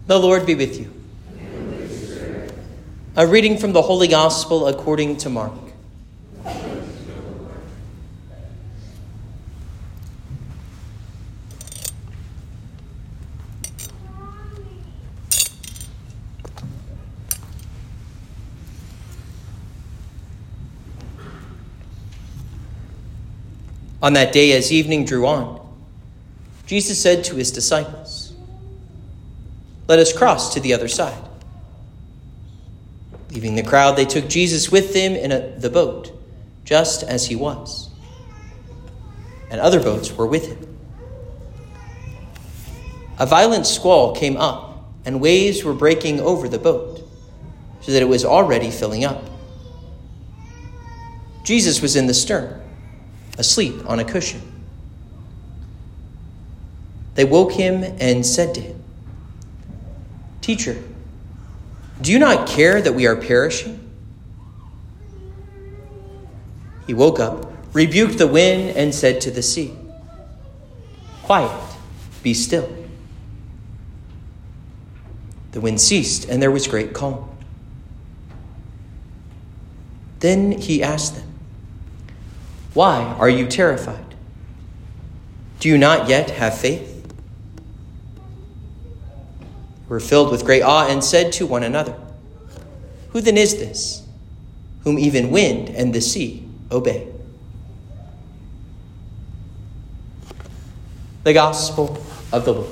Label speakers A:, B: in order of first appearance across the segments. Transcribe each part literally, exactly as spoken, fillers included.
A: The Lord be with you. A reading from the Holy Gospel according to Mark. On that day, as evening drew on, Jesus said to his disciples, "Let us cross to the other side." Leaving the crowd, they took Jesus with them in a, the boat, just as he was. And other boats were with him. A violent squall came up, and waves were breaking over the boat, so that it was already filling up. Jesus was in the stern, asleep on a cushion. They woke him and said to him, "Teacher, do you not care that we are perishing?" He woke up, rebuked the wind, and said to the sea, "Quiet, be still." The wind ceased, and there was great calm. Then he asked them, "Why are you terrified? Do you not yet have faith?" They were filled with great awe and said to one another, "Who then is this, whom even wind and the sea obey?" The Gospel of the Lord.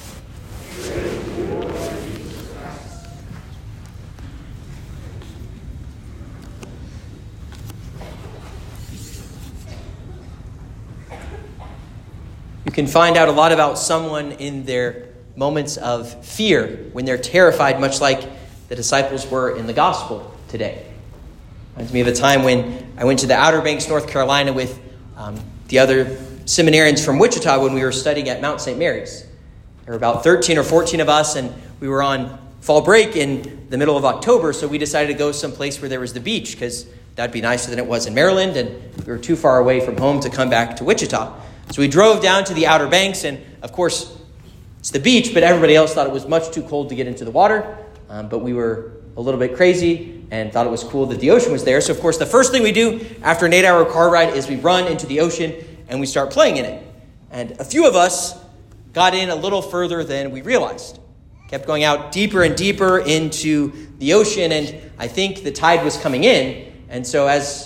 A: You can find out a lot about someone in their moments of fear, when they're terrified, much like the disciples were in the gospel today. Reminds me of a time when I went to the Outer Banks, North Carolina with um, the other seminarians from Wichita when we were studying at Mount Saint Mary's. There were about thirteen or fourteen of us, and we were on fall break in the middle of October, so we decided to go someplace where there was the beach, because that'd be nicer than it was in Maryland, and we were too far away from home to come back to Wichita. So we drove down to the Outer Banks, and of course, it's the beach, but everybody else thought it was much too cold to get into the water. Um, but we were a little bit crazy and thought it was cool that the ocean was there. So, of course, the first thing we do after an eight-hour car ride is we run into the ocean and we start playing in it. And a few of us got in a little further than we realized. Kept going out deeper and deeper into the ocean, and I think the tide was coming in. And so as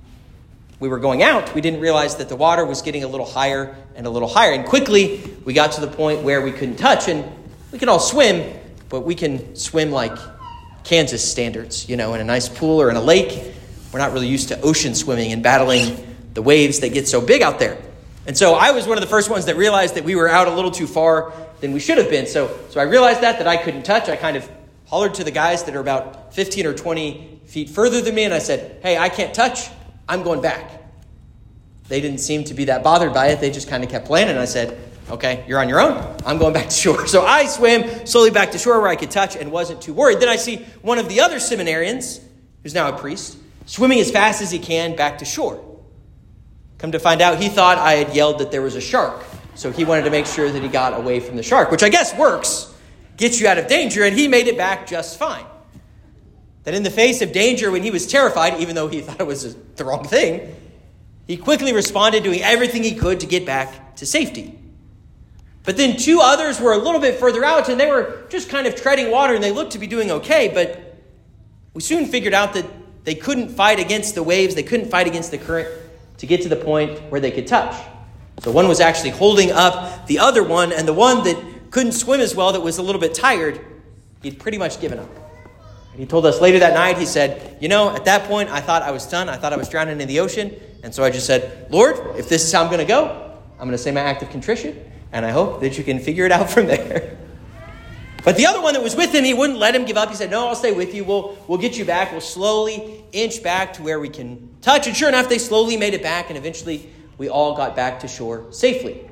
A: we were going out, we didn't realize that the water was getting a little higher and a little higher. And quickly, we got to the point where we couldn't touch. And we can all swim, but we can swim like Kansas standards, you know, in a nice pool or in a lake. We're not really used to ocean swimming and battling the waves that get so big out there. And so I was one of the first ones that realized that we were out a little too far than we should have been. So, so I realized that, that I couldn't touch. I kind of hollered to the guys that are about fifteen or twenty feet further than me. And I said, "Hey, I can't touch. I'm going back." They didn't seem to be that bothered by it. They just kind of kept playing. And I said, "Okay, you're on your own. I'm going back to shore." So I swam slowly back to shore where I could touch and wasn't too worried. Then I see one of the other seminarians, who's now a priest, swimming as fast as he can back to shore. Come to find out, he thought I had yelled that there was a shark. So he wanted to make sure that he got away from the shark, which I guess works, gets you out of danger. And he made it back just fine. That in the face of danger, when he was terrified, even though he thought it was the wrong thing, he quickly responded, doing everything he could to get back to safety. But then two others were a little bit further out, and they were just kind of treading water, and they looked to be doing okay. But we soon figured out that they couldn't fight against the waves. They couldn't fight against the current to get to the point where they could touch. So one was actually holding up the other one, and the one that couldn't swim as well, that was a little bit tired, he'd pretty much given up. And he told us later that night, he said, "You know, at that point, I thought I was done. I thought I was drowning in the ocean. And so I just said, Lord, if this is how I'm going to go, I'm going to say my act of contrition, and I hope that you can figure it out from there." But the other one that was with him, he wouldn't let him give up. He said, "No, I'll stay with you. We'll, we'll get you back. We'll slowly inch back to where we can touch." And sure enough, they slowly made it back, and eventually we all got back to shore safely.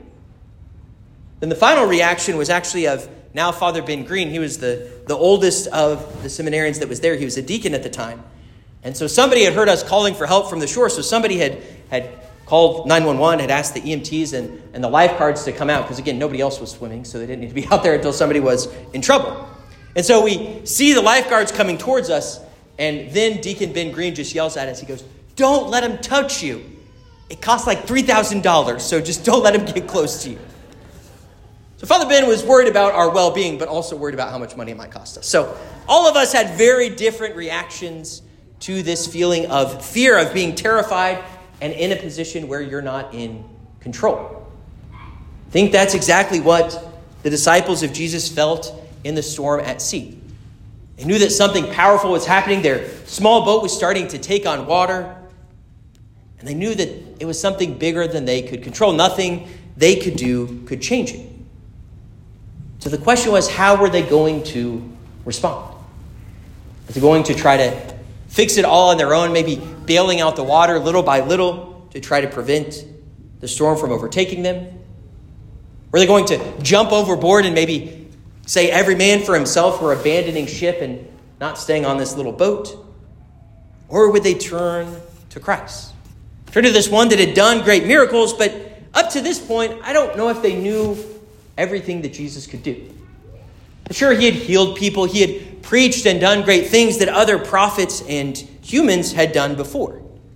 A: Then the final reaction was actually of now Father Ben Green. He was the, the oldest of the seminarians that was there. He was a deacon at the time. And so somebody had heard us calling for help from the shore. So somebody had, had called nine one one, had asked the E M Ts and, and the lifeguards to come out. Because again, nobody else was swimming, so they didn't need to be out there until somebody was in trouble. And so we see the lifeguards coming towards us, and then Deacon Ben Green just yells at us. He goes, "Don't let him touch you. It costs like three thousand dollars, so just don't let him get close to you." So Father Ben was worried about our well-being, but also worried about how much money it might cost us. So all of us had very different reactions to this feeling of fear, of being terrified and in a position where you're not in control. I think that's exactly what the disciples of Jesus felt in the storm at sea. They knew that something powerful was happening. Their small boat was starting to take on water. And they knew that it was something bigger than they could control. Nothing they could do could change it. So the question was, how were they going to respond? Are they going to try to fix it all on their own, maybe bailing out the water little by little to try to prevent the storm from overtaking them? Were they going to jump overboard and maybe say every man for himself, we're abandoning ship and not staying on this little boat? Or would they turn to Christ? Turn to this one that had done great miracles, but up to this point, I don't know if they knew everything that Jesus could do. Sure, he had healed people. He had preached and done great things that other prophets and humans had done before.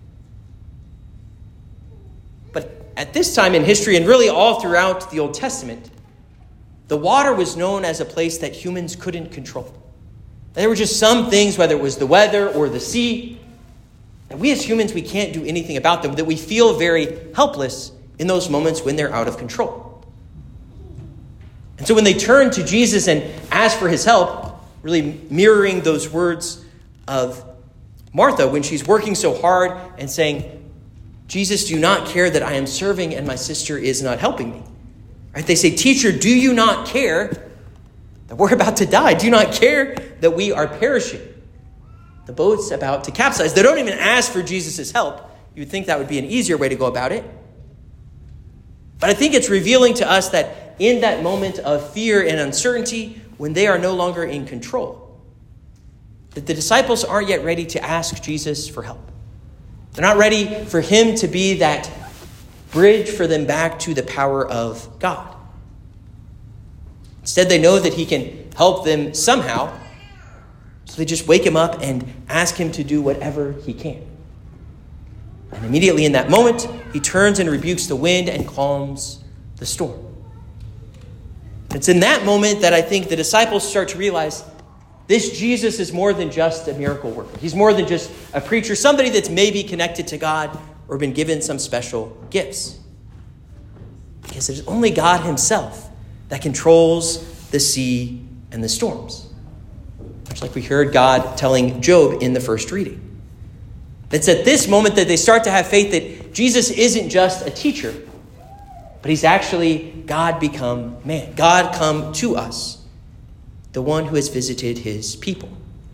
A: But at this time in history, and really all throughout the Old Testament, the water was known as a place that humans couldn't control. There were just some things, whether it was the weather or the sea, that we as humans, we can't do anything about them, that we feel very helpless in those moments when they're out of control. And so when they turn to Jesus and ask for his help, really mirroring those words of Martha when she's working so hard and saying, "Jesus, do you not care that I am serving and my sister is not helping me?" Right? They say, "Teacher, do you not care that we're about to die? Do you not care that we are perishing? The boat's about to capsize." They don't even ask for Jesus' help. You would think that would be an easier way to go about it. But I think it's revealing to us that in that moment of fear and uncertainty, when they are no longer in control, that the disciples aren't yet ready to ask Jesus for help. They're not ready for him to be that bridge for them back to the power of God. Instead, they know that he can help them somehow, so they just wake him up and ask him to do whatever he can. And immediately in that moment, he turns and rebukes the wind and calms the storm. It's in that moment that I think the disciples start to realize this Jesus is more than just a miracle worker. He's more than just a preacher, somebody that's maybe connected to God or been given some special gifts. Because there's only God himself that controls the sea and the storms. Much like we heard God telling Job in the first reading. It's at this moment that they start to have faith that Jesus isn't just a teacher, but he's actually God become man. God come to us, the one who has visited his people.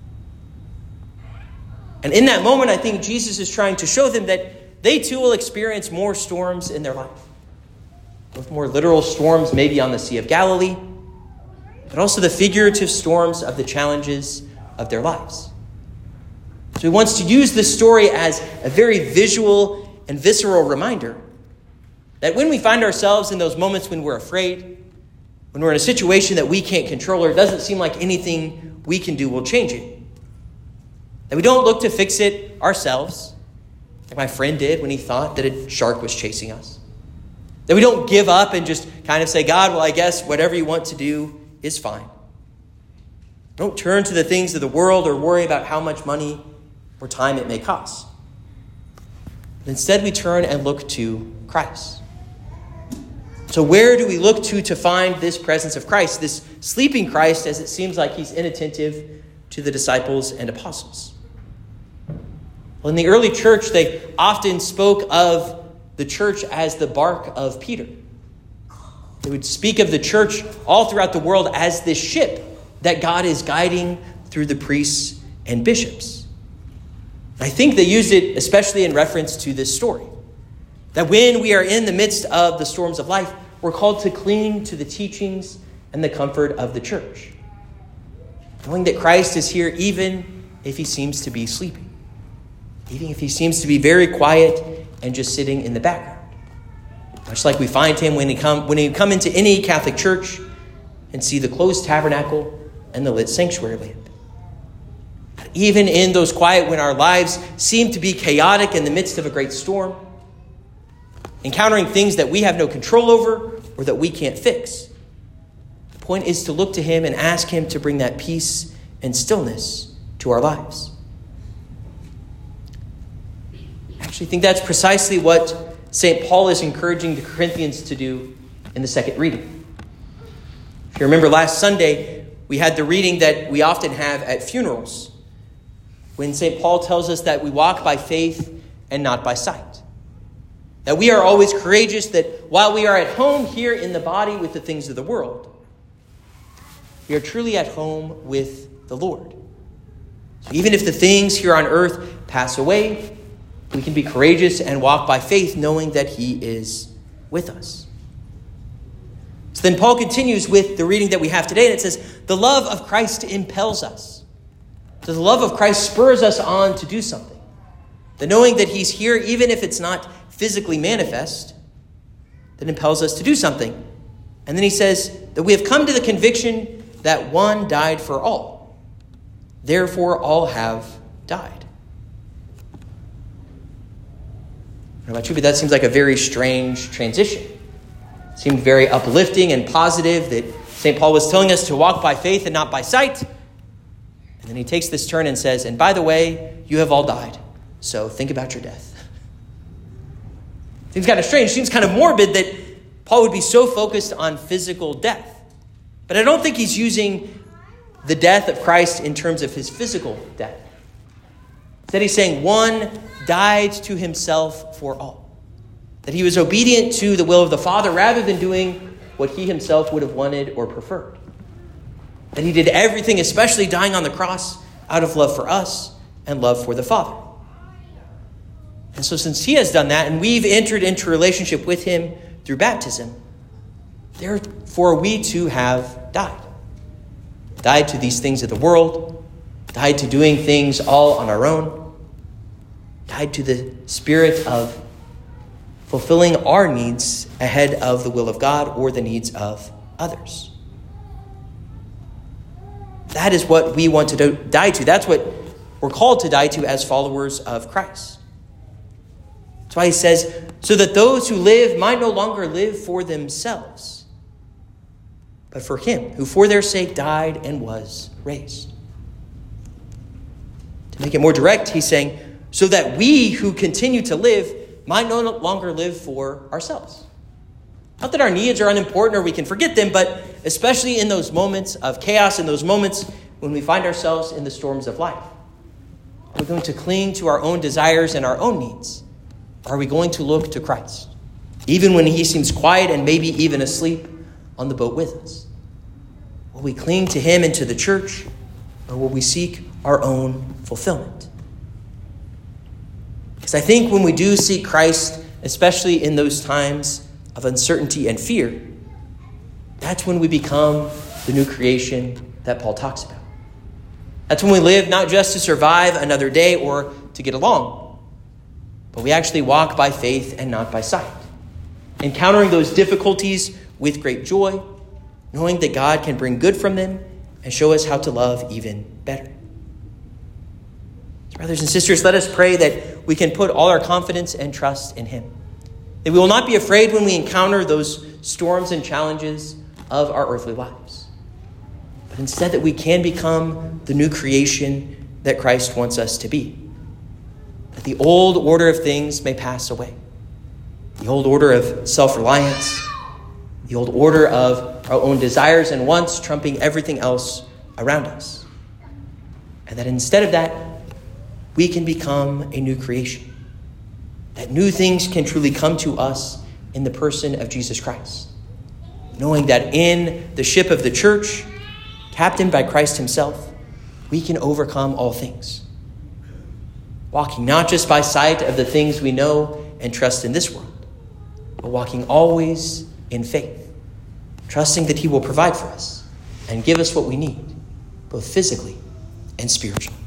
A: And in that moment, I think Jesus is trying to show them that they too will experience more storms in their life. Both more literal storms, maybe on the Sea of Galilee, but also the figurative storms of the challenges of their lives. So he wants to use this story as a very visual and visceral reminder that when we find ourselves in those moments when we're afraid, when we're in a situation that we can't control or it doesn't seem like anything we can do will change it, that we don't look to fix it ourselves, like my friend did when he thought that a shark was chasing us. That we don't give up and just kind of say, "God, well, I guess whatever you want to do is fine." Don't turn to the things of the world or worry about how much money or time it may cost. But instead, we turn and look to Christ. So where do we look to to find this presence of Christ, this sleeping Christ, as it seems like he's inattentive to the disciples and apostles? Well, in the early church, they often spoke of the church as the bark of Peter. They would speak of the church all throughout the world as this ship that God is guiding through the priests and bishops. I think they used it especially in reference to this story. That when we are in the midst of the storms of life, we're called to cling to the teachings and the comfort of the church. Knowing that Christ is here even if he seems to be sleeping. Even if he seems to be very quiet and just sitting in the background. Much like we find him when he come when you come into any Catholic church and see the closed tabernacle and the lit sanctuary lamp. Even in those quiet when our lives seem to be chaotic in the midst of a great storm, encountering things that we have no control over or that we can't fix, the point is to look to him and ask him to bring that peace and stillness to our lives. I actually think that's precisely what Saint Paul is encouraging the Corinthians to do in the second reading. If you remember last Sunday, we had the reading that we often have at funerals, when Saint Paul tells us that we walk by faith and not by sight. That we are always courageous, that while we are at home here in the body with the things of the world, we are truly at home with the Lord. So even if the things here on earth pass away, we can be courageous and walk by faith, knowing that he is with us. So then Paul continues with the reading that we have today, and it says, the love of Christ impels us. So the love of Christ spurs us on to do something. The knowing that he's here, even if it's not physically manifest, that impels us to do something. And then he says that we have come to the conviction that one died for all. Therefore, all have died. I don't know about you, but that seems like a very strange transition. It seemed very uplifting and positive that Saint Paul was telling us to walk by faith and not by sight. And then he takes this turn and says, and by the way, you have all died, so think about your death. Seems kind of strange, seems kind of morbid that Paul would be so focused on physical death. But I don't think he's using the death of Christ in terms of his physical death. Instead, he's saying one died to himself for all. That he was obedient to the will of the Father rather than doing what he himself would have wanted or preferred. That he did everything, especially dying on the cross, out of love for us and love for the Father. And so since he has done that, and we've entered into a relationship with him through baptism, therefore we too have died. Died to these things of the world, died to doing things all on our own, died to the spirit of fulfilling our needs ahead of the will of God or the needs of others. That is what we want to do, die to. That's what we're called to die to as followers of Christ. That's why he says, so that those who live might no longer live for themselves, but for him who for their sake died and was raised. To make it more direct, he's saying, so that we who continue to live might no longer live for ourselves. Not that our needs are unimportant or we can forget them, but especially in those moments of chaos, in those moments when we find ourselves in the storms of life. Are we going to cling to our own desires and our own needs? Or are we going to look to Christ, even when he seems quiet and maybe even asleep on the boat with us? Will we cling to him and to the church, or will we seek our own fulfillment? Because I think when we do seek Christ, especially in those times of uncertainty and fear, that's when we become the new creation that Paul talks about. That's when we live not just to survive another day or to get along, but we actually walk by faith and not by sight, encountering those difficulties with great joy, knowing that God can bring good from them and show us how to love even better. Brothers and sisters, let us pray that we can put all our confidence and trust in him. That we will not be afraid when we encounter those storms and challenges of our earthly lives. But instead that we can become the new creation that Christ wants us to be. That the old order of things may pass away. The old order of self-reliance. The old order of our own desires and wants trumping everything else around us. And that instead of that, we can become a new creation. That new things can truly come to us in the person of Jesus Christ. Knowing that in the ship of the church, captained by Christ himself, we can overcome all things. Walking not just by sight of the things we know and trust in this world, but walking always in faith, trusting that he will provide for us and give us what we need, both physically and spiritually.